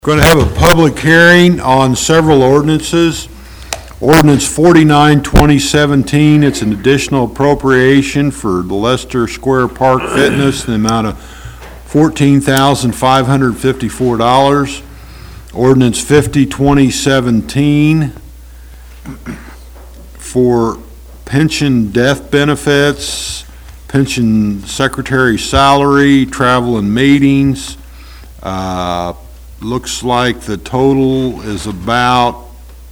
Going to have a public hearing on several ordinances. Ordinance 49, 2017, it's an additional appropriation for the Leicester Square Park Fitness in the amount of $14,554. Ordinance 50, 2017, for pension death benefits, pension secretary salary, travel and meetings. Looks like the total is about,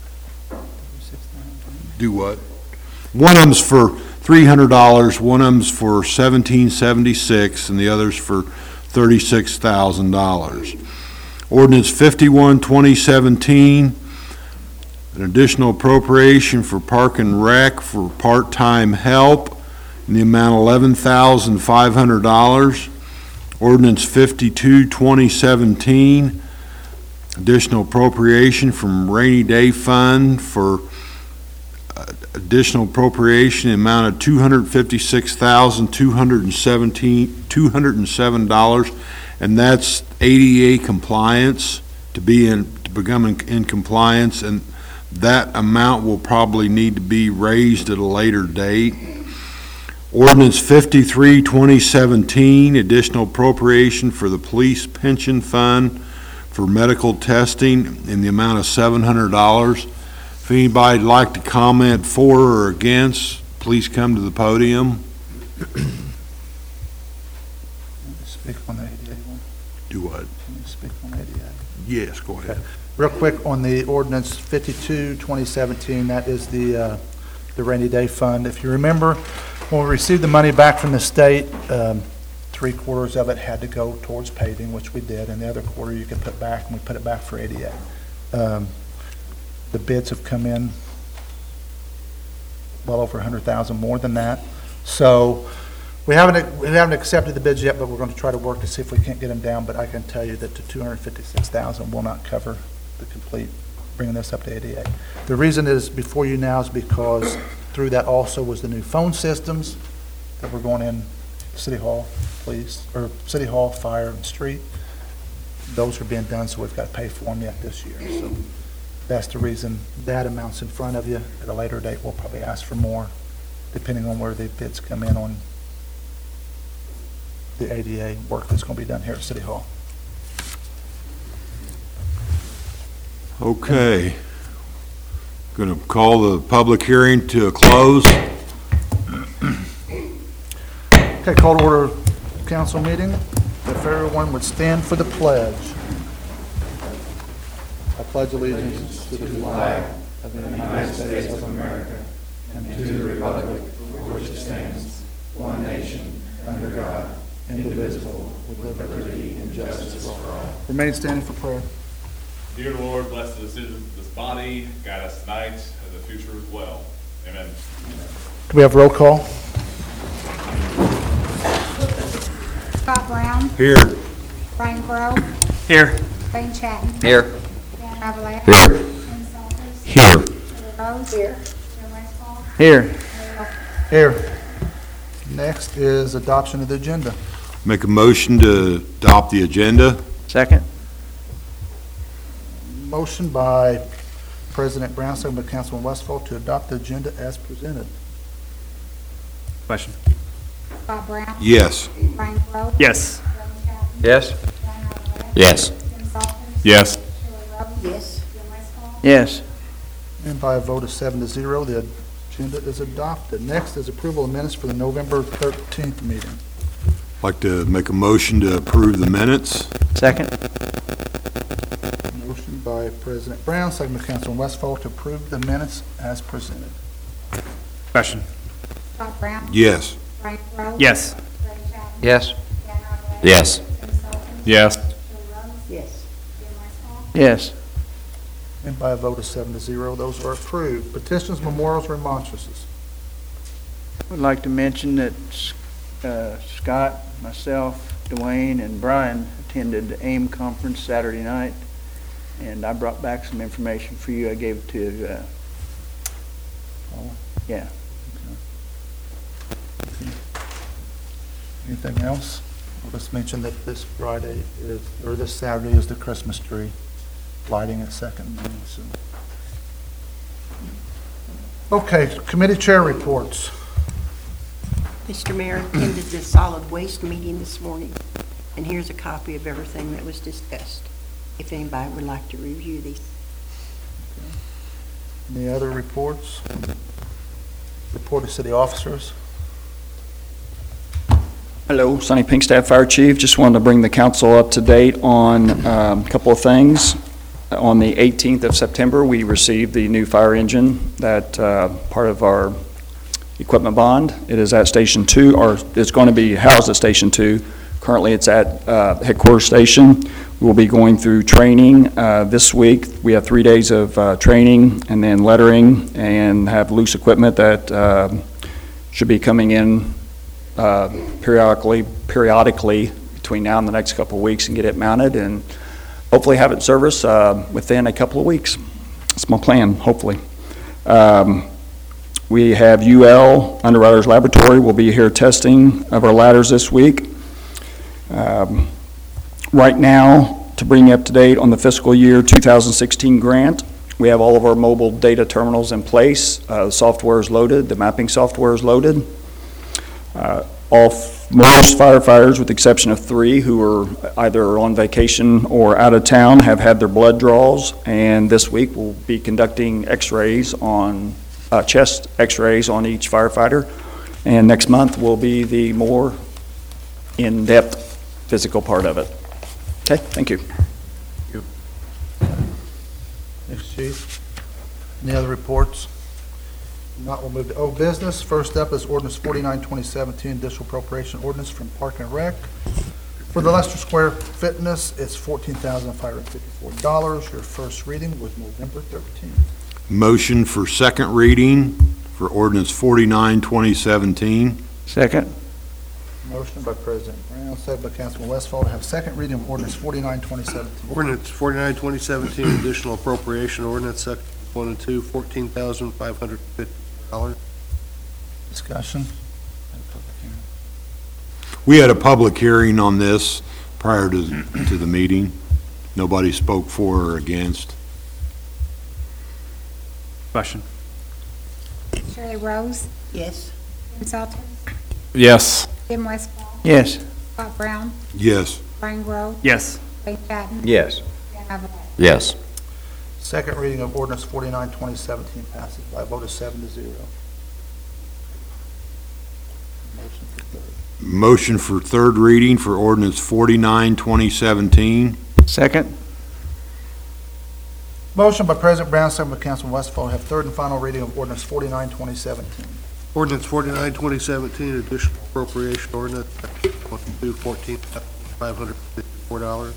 do what? One of them's for $300, one of them's for $1,776, and the other's for $36,000. Ordinance 51, 2017, an additional appropriation for Park and Rec for part-time help in the amount of $11,500. Ordinance 52, 2017, additional appropriation from rainy day fund for additional appropriation in the amount of $256,207, and that's ADA compliance, to become in compliance, and that amount will probably need to be raised at a later date. Ordinance 53, 2017, additional appropriation for the police pension fund for medical testing in the amount of $700. If anybody'd like to comment for or against, please come to the podium. Speak on the ADA one. Do what? Can you speak on ADA? Yes, go ahead. Okay. Real quick on the ordinance 52, 2017, that is the rainy day fund. If you remember, when we received the money back from the state, 3/4 of it had to go towards paving, which we did, and the other quarter you could put back, and we put it back for ADA. The bids have come in well over 100,000 more than that. So we haven't accepted the bids yet, but we're going to try to work to see if we can't get them down. But I can tell you that the 256,000 will not cover the complete bringing this up to ADA. The reason is before you now is because through that also was the new phone systems that were going in City Hall, police, or City Hall, fire, and street. Those are being done, so we've got to pay for them yet this year. So that's the reason that amount's in front of you. At a later date, we'll probably ask for more, depending on where the bids come in on the ADA work that's going to be done here at City Hall. Okay. Going to call the public hearing to a close. Okay, call to order council meeting. If everyone would stand for the pledge. I pledge allegiance to the flag of the United States of America and to the republic for which it stands, one nation, under God, indivisible, with liberty and justice for all. Remain standing for prayer. Dear Lord, bless the decisions of this body, guide us tonight and the future as well. Amen. Do we have roll call? Scott Brown. Here. Brian Crow. Here. Wayne Chatton. Here. Dan Ravalette. Here. Ken Salters. Here. Billy Rose. Here. Joe Westfall. Here. Here. Next is adoption of the agenda. Make a motion to adopt the agenda. Second. Motion by President Brown, second by Councilman Westfall to adopt the agenda as presented. Question. Scott Brown. Yes. Brian Crow. Yes. Wayne Chatton. Yes. Dan Ravalette. Yes. Ken Salters. Yes. Billy Rose. Yes. Joe Westfall. Yes. And by a vote of 7-0, the agenda is adopted. Next is approval of minutes for the November 13th meeting. Like to make a motion to approve the minutes. Second. Motion by President Brown, second by Councilman Westfall to approve the minutes as presented. Question. Scott Brown. Yes. Brian Crow. Yes. Wayne Chatton. Yes. Dan Ravalette. Yes. Ken Salters. Yes. Billy Rose. Yes. Joe Westfall. Yes. And by a vote of 7-0, those are approved. Petitions, memorials, remonstrances. Would like to mention that Scott, myself, Dwayne, and Brian attended the AIM conference Saturday night, and I brought back some information for you. I gave it to, yeah. Anything else? I'll just mention that this Friday is, or this Saturday is the Christmas tree lighting at Second. So. Okay, committee chair reports. Mr. Mayor, attended the solid waste meeting this morning, and here's a copy of everything that was discussed, if anybody would like to review these. Any other reports? Report of city officers. Hello, Sonny Pinkstaff, Fire Chief. Just wanted to bring the council up to date on a couple of things. On the 18th of September, we received the new fire engine that part of our equipment bond. It is at Station 2, or it's going to be housed at Station 2. Currently, it's at headquarters station. We will be going through training this week. We have 3 days of training and then lettering, and have loose equipment that should be coming in periodically between now and the next couple of weeks, and get it mounted and hopefully have it in service within a couple of weeks. That's my plan, hopefully. We have UL, Underwriters Laboratory, will be here testing of our ladders this week. Right now, to bring you up to date on the fiscal year 2016 grant, we have all of our mobile data terminals in place. The software is loaded, the mapping software is loaded. Most firefighters, with the exception of 3 who are either on vacation or out of town, have had their blood draws, and this week we'll be conducting x-rays on, chest x-rays on each firefighter, and next month will be the more in-depth physical part of it. Okay, thank you. Thanks, Chief. Any other reports? Not, we'll move to old business. First up is ordinance 49, 2017, additional appropriation ordinance from Park and Rec. For the Leicester Square Fitness, it's $14,554. Your first reading was November 13th. Motion for second reading for ordinance 49, 2017. Second? Motion by President Brown, second by Councilman Westfall to have second reading of ordinance 49, 2017. Ordinance 49, 2017, additional appropriation ordinance, section 1 and 2, $14,550. Discussion. We had a public hearing on this prior to the meeting. Nobody spoke for or against. Question. Shirley Rose, Yes. Tim Salter, Yes. Tim Westfall, Yes. Scott Brown, Yes. Brian Grove, Yes. Wayne Patton, Yes. Dan Avellette. Yes. Second reading of ordinance 49, 2017 passes by a vote of 7-0. Motion for third. Motion for third reading for ordinance 49, 2017. Second? Motion by President Brown, second by Councilman Westfall to have third and final reading of ordinance 49, 2017. Ordinance 49, 2017, additional appropriation ordinance, section 1 and 2, $14,554.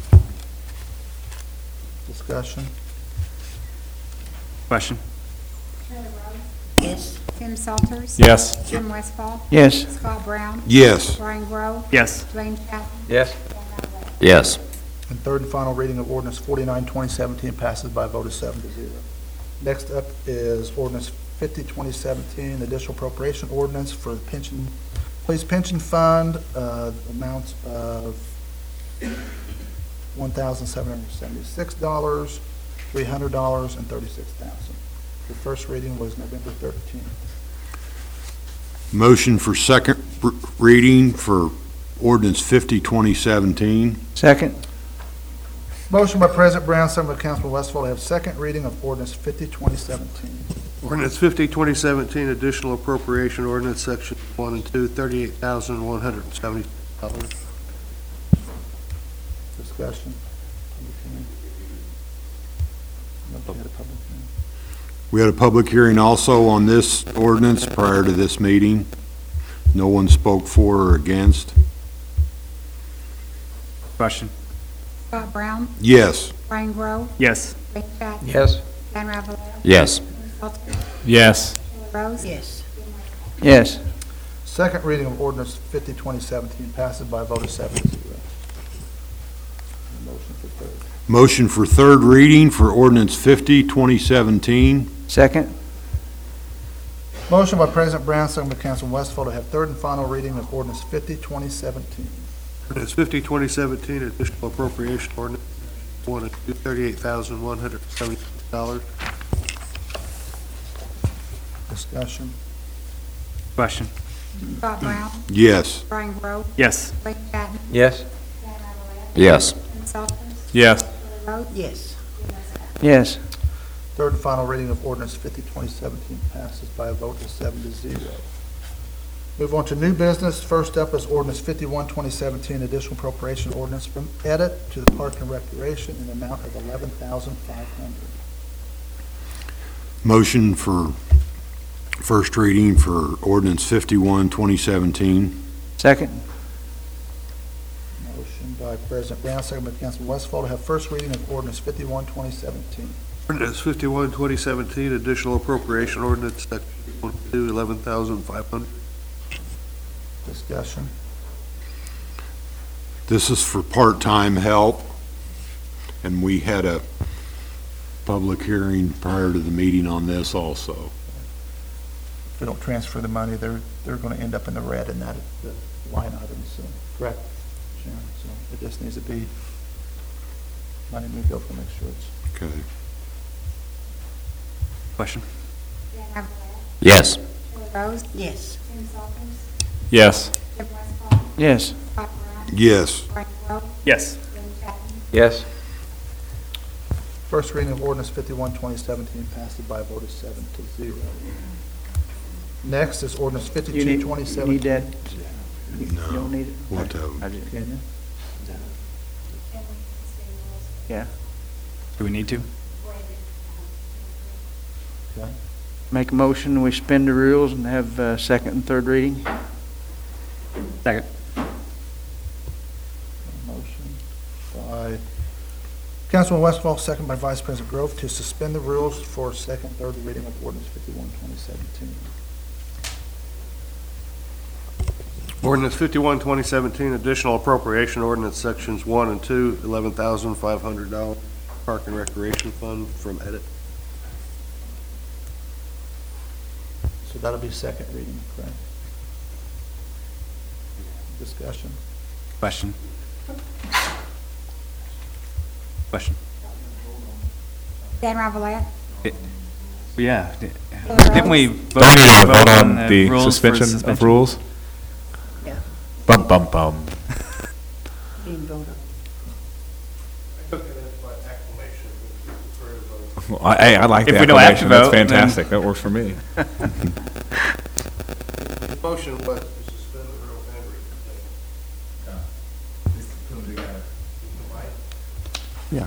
Discussion. Question. Shirley Rose, Yes. Tim Salters, Yes. Tim Westfall, Yes. Scott Brown, Yes. Brian Yes. Grove, Wayne Patton, Yes. Dan Avellette. Yes. And third and final reading of ordinance 49, 2017 passes by a vote of 7-0. Next up is ordinance 50, 2017, additional appropriation ordinance for the pension, police pension fund, amounts of $1,776, $300, and $36,000. The first reading was November 13th. Motion for second reading for ordinance 50, 2017. Second? Motion by President Brown, second by Councilman Westfall to have second reading of ordinance 50, 2017. Ordinance 50, 2017, additional appropriation ordinance, section 1 and 2, $38,170. Discussion. Nobody had a public hearing. We had a public hearing also on this ordinance prior to this meeting. No one spoke for or against. Question. Scott Brown, Yes. Brian Grove, Yes. Wayne Patton, Yes. Dan Avellette, Yes. Tim Salter, Yes. Shirley Rose, Yes. Tim Westfall. Yes. Second reading of ordinance 50, 2017 passes by a vote of 7-0. Motion for third. Motion for third reading for ordinance 50, 2017. Second? Motion by President Brown, second by Councilman Westfall to have third and final reading of ordinance 50, 2017. Ordinance 50, 2017, additional appropriation ordinance, 1 and 2, $38,170. Discussion. Question. Scott Brown, Yes. Brian Grove, Yes. Wayne Chatton, Yes. Dan Edelman, Yes. Tim Salters, Yes. Shirley Rhodes, Yes. Jim Westfall. Yes. Third and final reading of ordinance 50, 2017 passes by a vote of 7-0. Move on to new business. First up is ordinance 51, 2017, additional appropriation ordinance from edit to the Park and Recreation in the amount of $11,500. Motion for first reading for ordinance 51, 2017. Second. Motion by President Brown, second by Councilman Westfall to have first reading of ordinance 51, 2017. Ordinance 51, 2017, additional appropriation ordinance, section 1 and 2, $11,500. Discussion. This is for part-time help, and we had a public hearing prior to the meeting on this also. If we don't transfer the money, they're going to end up in the red in that the line item, so, correct, Sharon? So it just needs to be money moved over to make sure it's. Okay. Question. Dan Edelman, Yes. Shirley Rhodes, Yes. Tim Salters, Yes. Jim Westfall, Yes. Scott Brown, Yes. Brian Grove, Yes. Wayne Chatton, Yes. First reading of ordinance 51, 2017 passes by a vote of 7-0. Next is ordinance 52, You need 2017. that? You No. don't need it? What, I just- Can you? Yeah. Do we need to? Okay. Make a motion, we suspend the rules and have second and third reading. Second. Motion by Councilman Westfall, second by Vice President Grove, to suspend the rules for second, third reading of ordinance 51, 2017. Ordinance 51, 2017, additional appropriation ordinance, sections 1 and 2, $11,500, Park and Recreation Fund from edit. So that'll be second reading, correct? Discussion. Question. Question. Dan Edelman, Yeah. Shirley Didn't we Rhodes, vote Don't we need to vote on the rules for suspension of rules? Yeah. Bum, bum, bum. Didn't vote on. I took it as by acclamation, for a vote. Well, Hey, I like the If we don't have to acclamation. That's vote, then- fantastic. That works for me. The motion was to suspend the rules and read Yeah.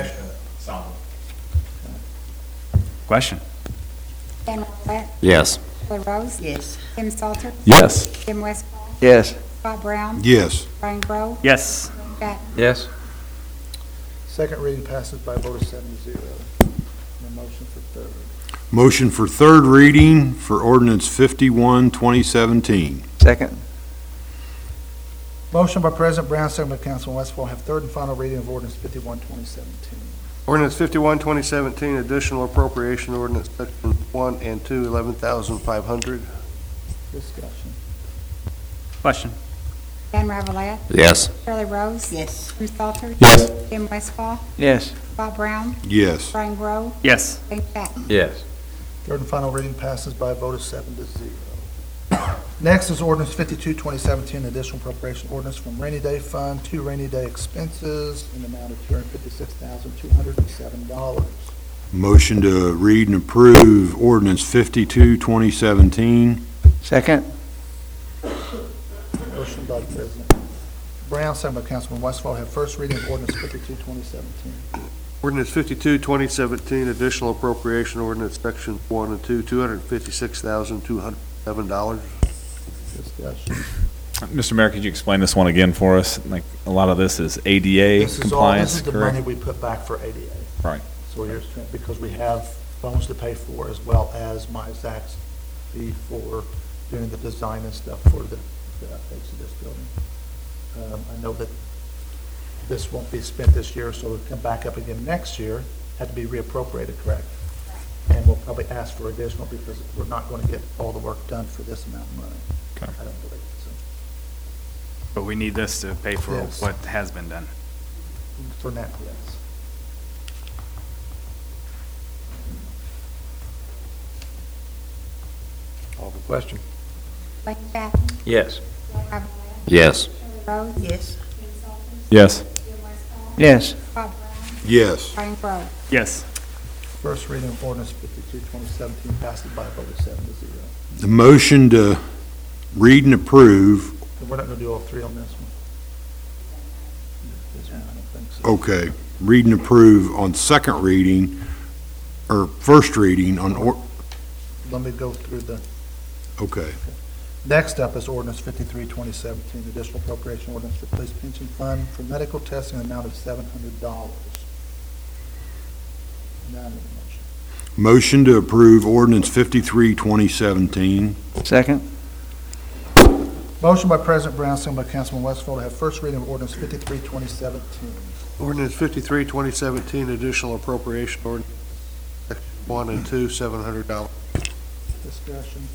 Question. Dan Edelman, Yes. Shirley Rhodes, Yes. Tim Salters, Yes. Jim Westfall, Yes. Scott Brown, Yes. Brian Grove, Yes. Wayne Chatton. Yes. Second reading passes by a vote of 7-0. No motion for third. Motion for third reading for ordinance 51, 2017. Second. Motion by President Brown, second by Councilman Westfall, have third and final reading of ordinance 51, 2017. Ordinance 51, 2017, additional appropriation ordinance, sections 1 and 2, $11,500. Discussion. Question. Dan Edelman, Yes. Shirley Rhodes, Yes. Tim Salters, Yes. Jim Westfall, Yes. Scott Brown, Yes. Brian Grove, Yes. Wayne Chatton. Yes. Third and final reading passes by a vote of 7-0. Next is ordinance 52, 2017, additional appropriation ordinance from rainy day fund to rainy day expenses in the amount of $256,207. Motion to read and approve ordinance 52, 2017. Second. Motion by President Brown, second by Councilman Westfall, have first reading of ordinance 52, 2017. Ordinance 52, 2017, additional appropriation ordinance, sections 1 and 2, $256,207. Discussion. Mr. Mayor, could you explain this one again for us? Like, a lot of this is ADA This is compliance, the money correct? we put back for ADA. Right. So here's, because we have phones to pay for, as well as my Zach's fee for doing the design and stuff for the updates of this building. I know that this won't be spent this year, so it'll come back up again next year, had to be reappropriated, correct? And we'll probably ask for additional because we're not going to get all the work done for this amount of money. Okay. I don't believe so. But we need this to pay for Yes. what has been done. For now, yes. Question. Wayne Chappman, Yes. Dan Revelette, Yes. Shirley Rose, Yes. Kenny Salter, Yes. Jim Westfall, Yes. Bob Brown, Yes. Brian Crow. Yes. First reading of ordinance 52, 2017 passes by a vote of 7-0. The motion to read and approve, And we're not going to do all three on this one. This one, I don't think so. okay, read and approve on second reading, or first reading on, Let me go through the, okay. next up is ordinance 53, 2017, additional appropriation ordinance for police pension fund for medical testing, an amount of $700. Now, I need a motion. Motion to approve ordinance 53, 2017. Second? Motion by President Brown, second by Councilman Westfall to have first reading of ordinance 53, 2017. Ordinance 53, 2017, additional appropriation ordinance, section 1 and 2, $700. Discussion.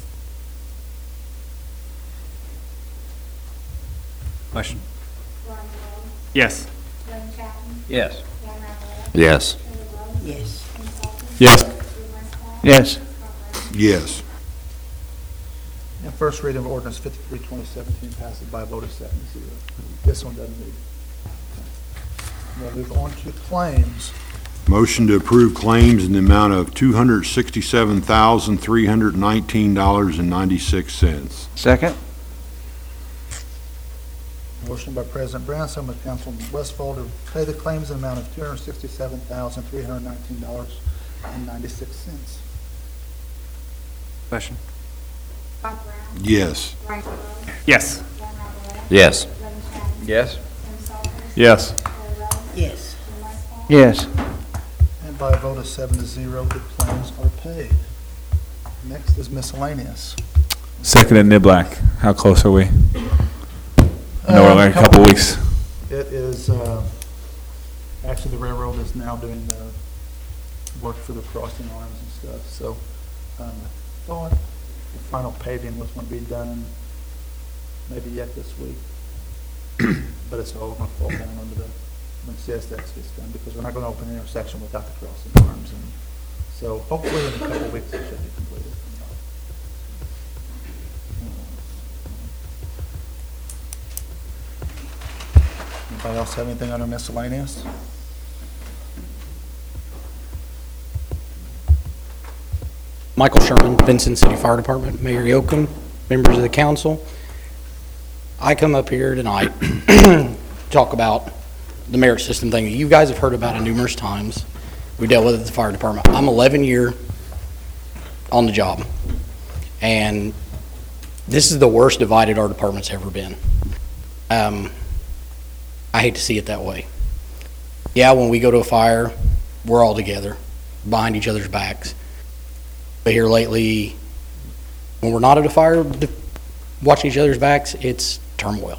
Question? Brian Crow, Yes. Wayne Chappman, Yes. Dan Revelette, Yes. Shirley Rose, Yes. Kenny Salter, Yes. Jim Westfall, Yes. Bob Brown, Yes. And first reading of ordinance 53, 2017 passes by a vote of 7-0. This one doesn't need. We'll move on to claims. Motion to approve claims in the amount of $267,319.96. Second? Motion by President Brown, second by Councilman Westfall to pay the claims in the amount of $267,319.96. Question? Bob Brown, Yes. Brian Crow, Yes. Dan Revelette, Yes. Wayne Chappman, Yes. Kenny Salter, Yes. Shirley Rose, Yes. Jim Westfall, Yes. And by a vote of 7-0, the claims are paid. Next is miscellaneous. Second at Niblack. How close are we? I know we're like a couple weeks. It is, actually, the railroad is now doing the work for the crossing arms and stuff, so I thought the final paving was going to be done maybe yet this week, but it's all going to fall down under the, when CSX gets done, because we're not going to open the intersection without the crossing arms, and so hopefully in a couple of weeks it should be completed. Anybody else have anything under miscellaneous? Michael Sherman, Vincent City Fire Department, Mayor Yoakum, members of the council. I come up here tonight to talk about the merit system thing that you guys have heard about it numerous times. We dealt with it at the fire department. I'm 11 year on the job, and this is the worst divided our department's ever been. I hate to see it that way. Yeah, when we go to a fire, we're all together, behind each other's backs. But here lately, when we're not at a fire, watching each other's backs, it's turmoil.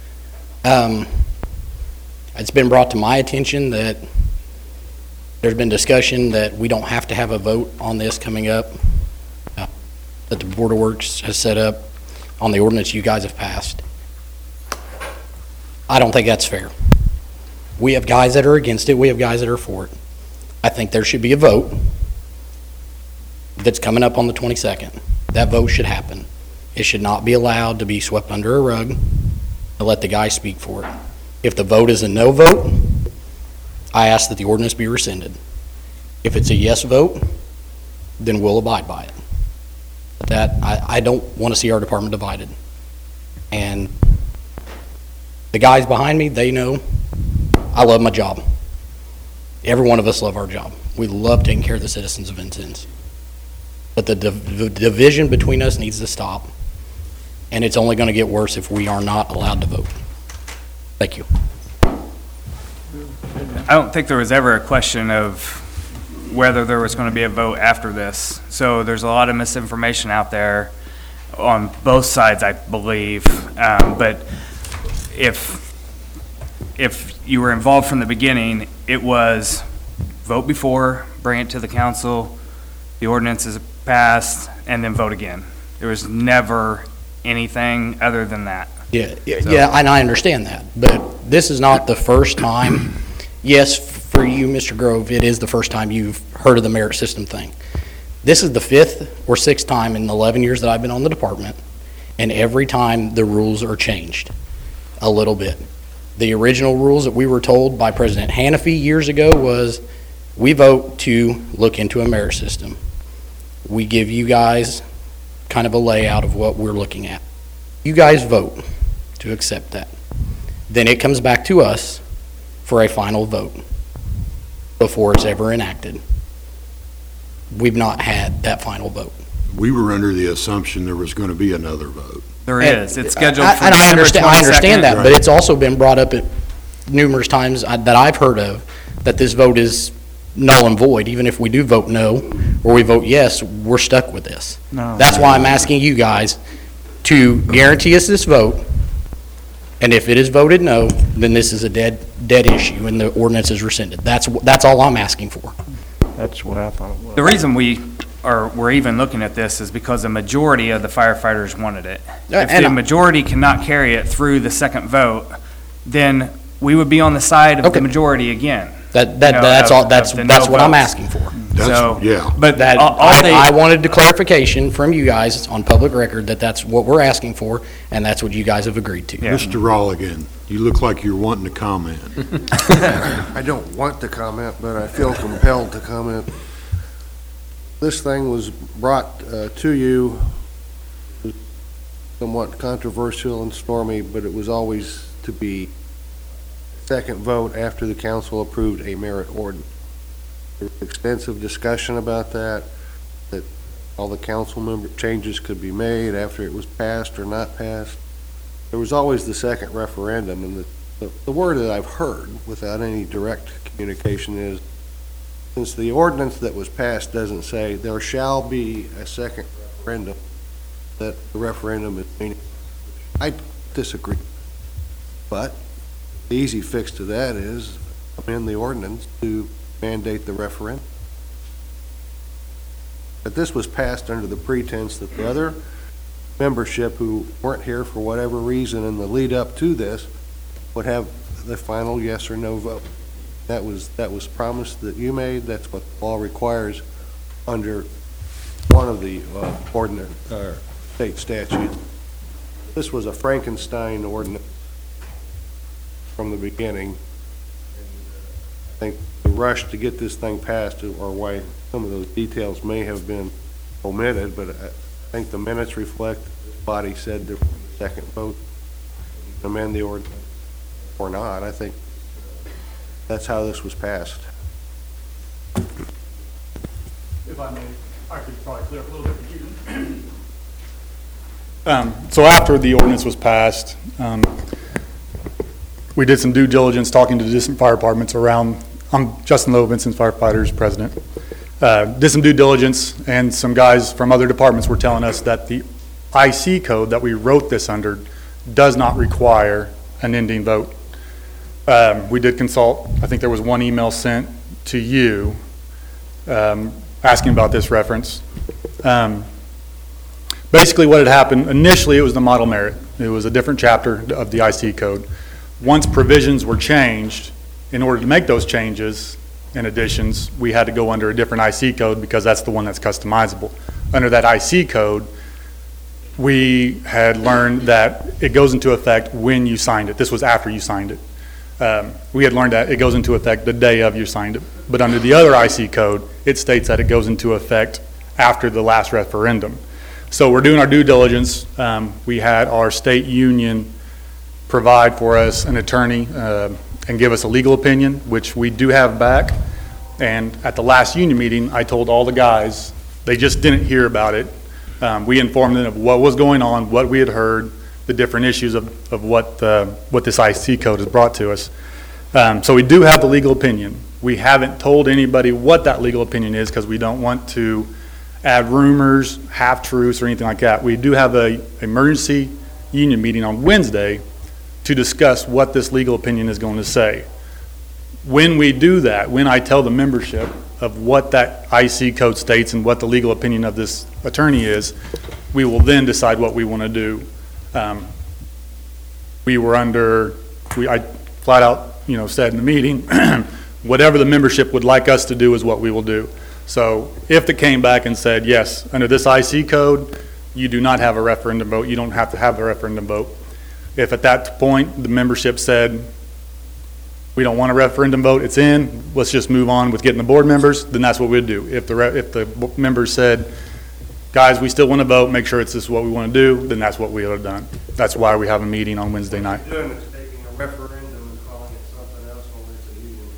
It's been brought to my attention that there's been discussion that we don't have to have a vote on this coming up, that the Board of Works has set up on the ordinance you guys have passed. I don't think that's fair. We have guys that are against it, we have guys that are for it. I think there should be a vote that's coming up on the 22nd. That vote should happen. It should not be allowed to be swept under a rug and let the guy speak for it. If the vote is a no vote, I ask that the ordinance be rescinded. If it's a yes vote, then we'll abide by it. But I don't want to see our department divided. And the guys behind me, they know I love my job. Every one of us love our job. We love taking care of the citizens of Vincennes. But the division between us needs to stop, and it's only going to get worse if we are not allowed to vote. Thank you. I don't think there was ever a question of whether there was going to be a vote after this. So there's a lot of misinformation out there on both sides, I believe. But if you were involved from the beginning, it was vote before, bring it to the council, the ordinance is passed, and then vote again. There was never anything other than that. Yeah, and I understand that, but this is not the first time. Yes, for you, Mr. Grove, it is the first time you've heard of the merit system thing. This is the 5th or 6th time in the 11 years that I've been on the department, and every time the rules are changed a little bit. The original rules that we were told by President Hannafy years ago was, we vote to look into a merit system. We give you guys kind of a layout of what we're looking at. You guys vote to accept that. Then it comes back to us for a final vote before it's ever enacted. We've not had that final vote. We were under the assumption there was going to be another vote. There is. It's scheduled for And I December understand 22nd. that, but it's also been brought up at numerous times that I've heard of, that this vote is null and void. Even if we do vote no, or we vote yes, we're stuck with this. No. That's why I'm asking you guys to guarantee us this vote, and if it is voted no, then this is a dead issue, and the ordinance is rescinded. That's all I'm asking for. That's what I thought it was. The reason we're even looking at this is because the majority of the firefighters wanted it. If and the majority cannot carry it through the second vote, then we would be on the side of Okay. the majority again. That's the no what I'm votes. asking for. So, yeah. But That, all they, I wanted the clarification from you guys on public record that that's what we're asking for, and that's what you guys have agreed to. Yeah. Mr. Rolligan, you look like you're wanting to comment. I don't want to comment, but I feel compelled to comment. This thing was brought to you, somewhat controversial and stormy, but it was always to be second vote after the council approved a merit ordinance. There was extensive discussion about that all the council member changes could be made after it was passed or not passed. There was always the second referendum, and the word that I've heard without any direct communication is, since the ordinance that was passed doesn't say there shall be a second referendum, that the referendum is meaningless. I disagree. But the easy fix to that is amend the ordinance to mandate the referendum. But this was passed under the pretense that the other membership who weren't here for whatever reason in the lead up to this would have the final yes or no vote. That was promise that you made. That's what the law requires under one of the ordinance state statutes. This was a Frankenstein ordinance from the beginning. I think the rush to get this thing passed, or why some of those details may have been omitted, but I think the minutes reflect this body said there was a second vote, amend the ordinance or not. I think that's how this was passed. If I may, I could probably clear up a little bit confusion. So after the ordinance was passed, we did some due diligence talking to different fire departments around. I'm Justin Lowe, Vincent Firefighters President. Did some due diligence, and some guys from other departments were telling us that the IC code that we wrote this under does not require an ending vote. We did consult. I think there was one email sent to you asking about this reference. Basically what had happened, initially it was the model merit. It was a different chapter of the IC code. Once provisions were changed, in order to make those changes and additions, we had to go under a different IC code because that's the one that's customizable. Under that IC code, we had learned that it goes into effect when you signed it. This was after you signed it. We had learned that it goes into effect the day of you signed it. But under the other IC code, it states that it goes into effect after the last referendum. So we're doing our due diligence. We had our state union provide for us an attorney and give us a legal opinion, which we do have back. And at the last union meeting, I told all the guys, they just didn't hear about it. We informed them of what was going on, what we had heard, the different issues of what this IC code has brought to us. So we do have the legal opinion. We haven't told anybody what that legal opinion is because we don't want to add rumors, half-truths, or anything like that. We do have an emergency union meeting on Wednesday to discuss what this legal opinion is going to say. When we do that, when I tell the membership of what that IC code states and what the legal opinion of this attorney is, we will then decide what we want to do. I flat out, said in the meeting, whatever the membership would like us to do is what we will do. So if it came back and said, yes, under this IC code, you do not have a referendum vote, you don't have to have a referendum vote. If at that point, the membership said, we don't want a referendum vote, it's in, let's just move on with getting the board members, then that's what we'd do. If the members said, guys, we still want to vote, make sure this is what we want to do, then that's what we would have done. That's why we have a meeting on Wednesday night. Doing is taking a referendum and calling it something else when it's a union meeting.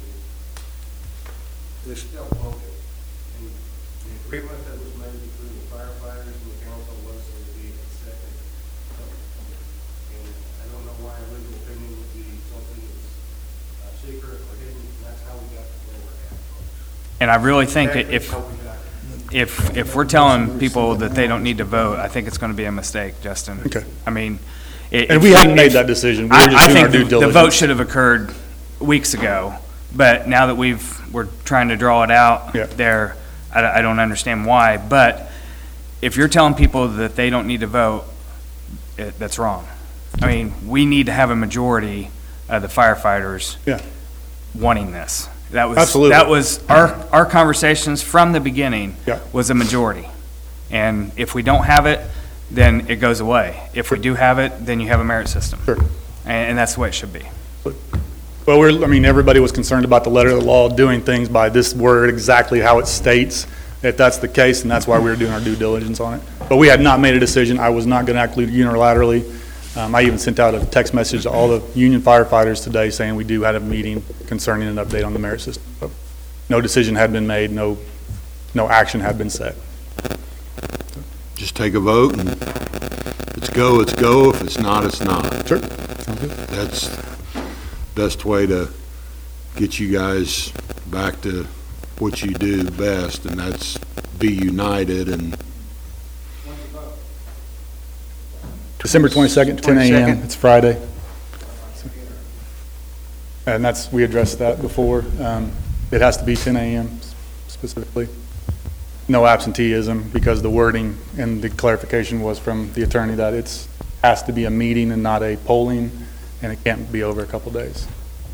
They're still voting. And the agreement that was made between the firefighters and the council was there would be a second vote. And I don't know why a legal opinion would be something that's secret or hidden. That's how we got to where we're at, folks. And I really think that That's how we got there. if we're telling people that they don't need to vote, I think it's going to be a mistake, Justin. Okay. I mean. And we hadn't made that decision, we were just doing our due I think the diligence. vote should have occurred weeks ago, but now that we're trying to draw it out Yeah. there, I don't understand why. But if you're telling people that they don't need to vote, that's wrong. I mean, we need to have a majority of the firefighters Yeah. wanting this. Absolutely. That was our conversations from the beginning Yeah. was a majority. And if we don't have it, then it goes away. If we do have it, then you have a merit system. Sure. And that's the way it should be. Well, everybody was concerned about the letter of the law, doing things by this word, exactly how it states. If that's the case, and that's why we were doing our due diligence on it. But we had not made a decision. I was not going to act unilaterally. I even sent out a text message to all the union firefighters today saying we do have a meeting concerning an update on the merit system. But no decision had been made, no action had been set. Just take a vote, and if it's go, it's go. If it's not, it's not. Sure. Sounds good. That's best way to get you guys back to what you do best, and that's be united and December 22nd, 10 a.m. 22nd. It's Friday. And we addressed that before. It has to be 10 a.m. specifically. No absenteeism, because the wording and the clarification was from the attorney that has to be a meeting and not a polling, and it can't be over a couple days.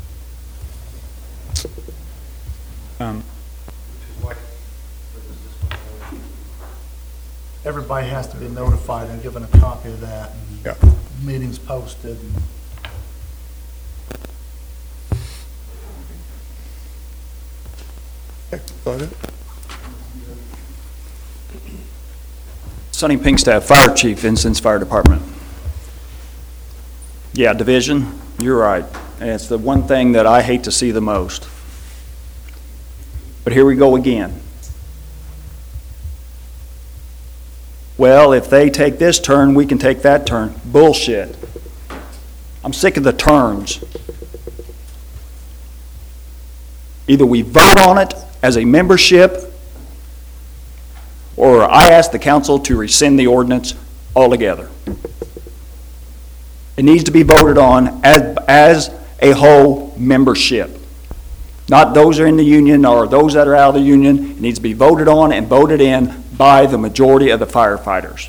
Everybody has to be notified and given a copy of that. And Yeah. Meetings posted. Okay, go ahead. Sonny Pinkstaff, Fire Chief, Instance Fire Department. Yeah, division, you're right. And it's the one thing that I hate to see the most. But here we go again. Well, if they take this turn, we can take that turn. Bullshit. I'm sick of the turns. Either we vote on it as a membership, or I ask the council to rescind the ordinance altogether. It needs to be voted on as a whole membership. Not those that are in the union or those that are out of the union. It needs to be voted on and voted in by the majority of the firefighters.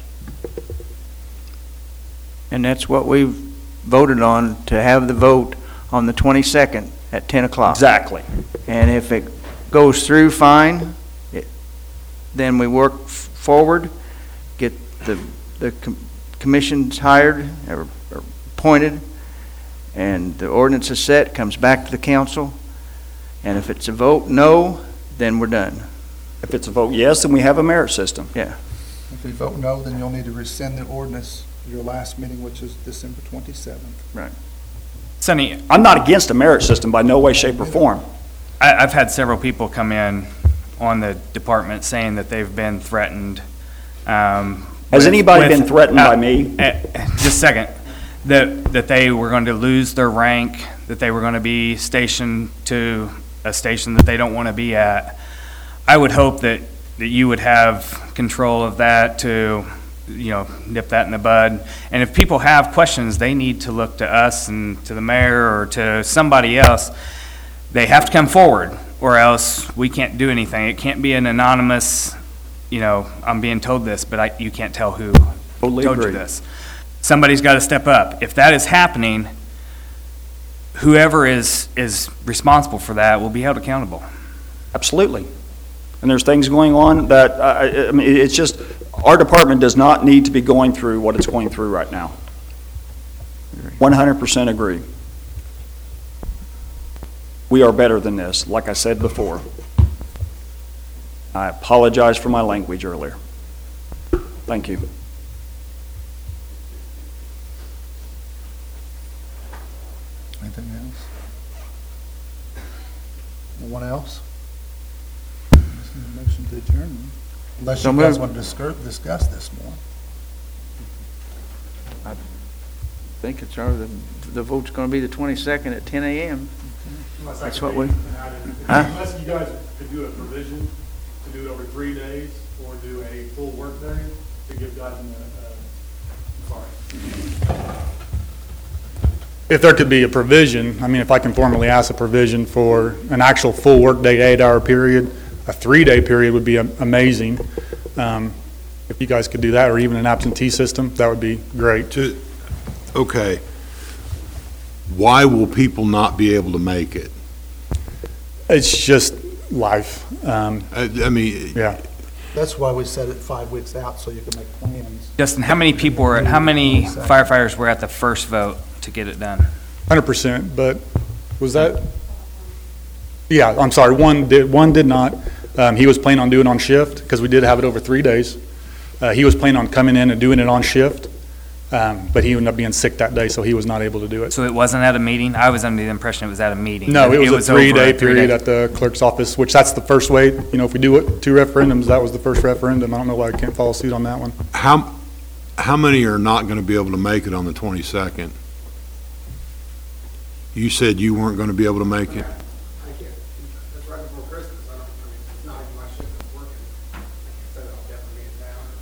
And that's what we voted on, to have the vote on the 22nd at 10 o'clock. Exactly. And if it goes through, fine. Then we work forward, get the commissions hired or appointed, and the ordinance is set, comes back to the council. And if it's a vote no, then we're done. If it's a vote yes, then we have a merit system. Yeah. If we vote no, then you'll need to rescind the ordinance, your last meeting, which is December 27th. Right. Sonny, I'm not against a merit system by no way, shape, or form. I've had several people come in on the department saying that they've been threatened. Has anybody been threatened by me? Just a second. That they were going to lose their rank, that they were going to be stationed to a station that they don't want to be at. I would hope that you would have control of that to, nip that in the bud. And if people have questions, they need to look to us and to the mayor or to somebody else. They have to come forward, or else we can't do anything. It can't be an anonymous, I'm being told this, but you can't tell who Totally told you agree. this. Somebody's got to step up. If that is happening, whoever is responsible for that will be held accountable. Absolutely. And there's things going on that, I mean, it's just, our department does not need to be going through what it's going through right now. 100% agree. We are better than this, like I said before. I apologize for my language earlier. Thank you. Anything else? Anyone else? Motion to adjourn. Unless So you guys moved. want to discuss this more. I think it's the vote's going to be the 22nd at 10 a.m. That's what we, huh? Unless you guys could do a provision to do it over 3 days or do a full workday to give guys If there could be a provision, I mean, if I can formally ask a provision for an actual full workday, 8-hour period, a 3-day period would be amazing. If you guys could do that, or even an absentee system, that would be great. Okay. Why will people not be able to make it? It's just life. I mean, Yeah. That's why we set it 5 weeks out, so you can make plans. Justin, how many firefighters were at the first vote to get it done? 100%, but was that? Yeah, I'm sorry, one did not. He was planning on doing it on shift, because we did have it over 3 days. He was planning on coming in and doing it on shift, but he ended up being sick that day, so he was not able to do it. So it wasn't at a meeting? I was under the impression it was at a meeting. No, it was a over 3-day 3 period days. at the clerk's office, which that's the first way, you know, if we do it, 2 referendums, that was the first referendum. I don't know why I can't follow suit on that one. how many are not going to be able to make it on the 22nd? You said you weren't going to be able to make it. That's right before Christmas. It's not even my shift that's working. I said I'll definitely be in town.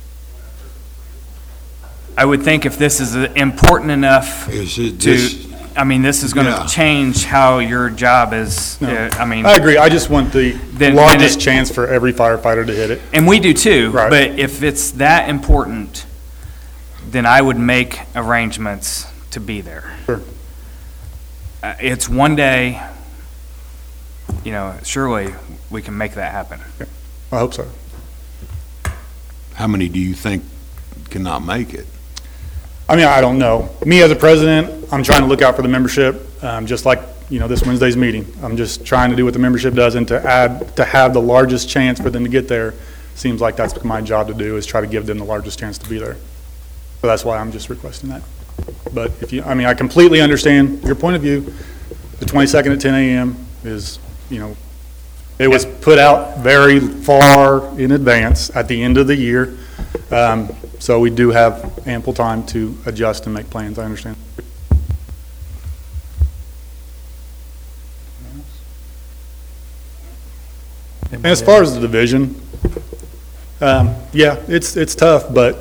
I would think if this is important enough Is it to, this? I mean, this is going Yeah. to change how your job is, I mean. I agree, I just want the Then largest it- chance for every firefighter to hit it. And we do too, Right. but if it's that important, then I would make arrangements to be there. Sure. It's one day, you know, surely we can make that happen. I hope so. How many do you think cannot make it? I mean, I don't know. Me as a president, I'm trying to look out for the membership, just like, you know, this Wednesday's meeting. I'm just trying to do what the membership does, and to have the largest chance for them to get there, seems like that's my job to do, is try to give them the largest chance to be there. So that's why I'm just requesting that. But I completely understand your point of view. The 22nd at 10 a.m. is, you know, it was put out very far in advance at the end of the year. So we do have ample time to adjust and make plans, I understand. And as far as the division, yeah, it's tough, but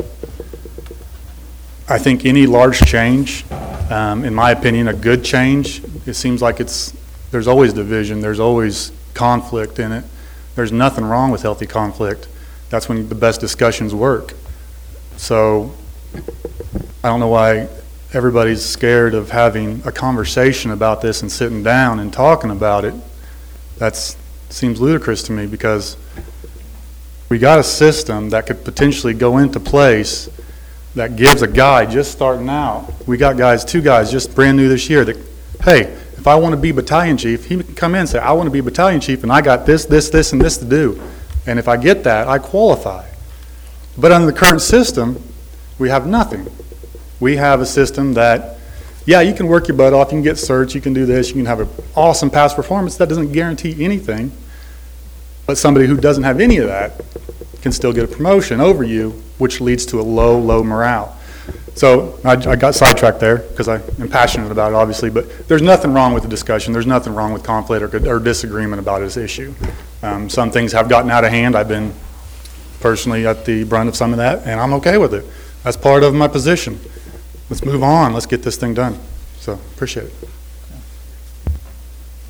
I think any large change, in my opinion, a good change, it seems like there's always division, there's always conflict in it. There's nothing wrong with healthy conflict. That's when the best discussions work. So I don't know why everybody's scared of having a conversation about this and sitting down and talking about it. That seems ludicrous to me, because we got a system that could potentially go into place that gives a guy just starting out. We got two guys just brand new this year that, hey, if I want to be battalion chief, he can come in and say, I want to be battalion chief, and I got this, and this to do. And if I get that, I qualify. But under the current system, we have nothing. We have a system that, yeah, you can work your butt off, you can get certs, you can do this, you can have an awesome past performance. That doesn't guarantee anything. But somebody who doesn't have any of that can still get a promotion over you, which leads to a low morale. So I got sidetracked there because I am passionate about it, obviously, but there's nothing wrong with the discussion. There's nothing wrong with conflict or disagreement about this issue. Some things have gotten out of hand. I've been personally at the brunt of some of that, and I'm okay with it. That's part of my position. Let's move on. Let's get this thing done. So appreciate it.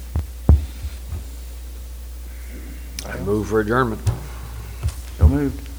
I move for adjournment. so moved.